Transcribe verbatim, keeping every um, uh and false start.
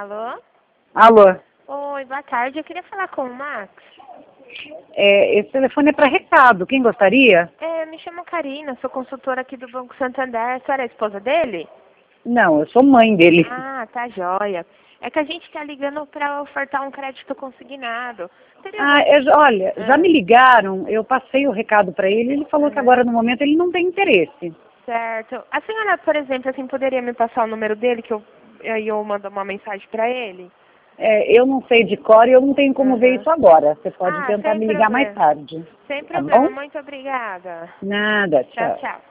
Alô? Alô? Oi, boa tarde. Eu queria falar com o Max. É, esse telefone é para recado. Quem gostaria? É, me chamo Karina, sou consultora aqui do Banco Santander. A senhora é a esposa dele? Não, eu sou mãe dele. Ah, tá joia. É que a gente tá ligando para ofertar um crédito consignado. Teria Ah, algum... é, olha, já Ah, me ligaram, eu passei o recado para ele, ele falou que aham. agora no momento ele não tem interesse. Certo. A senhora, por exemplo, assim, poderia me passar o número dele, que eu, aí eu mando uma mensagem para ele? É, eu não sei de cor e eu não tenho como ver Aham. isso agora. Você pode Ah, tentar sem me ligar mais problema. tarde. Sem Tá problema. bom? Muito obrigada. Nada, Tchau, tchau. tchau.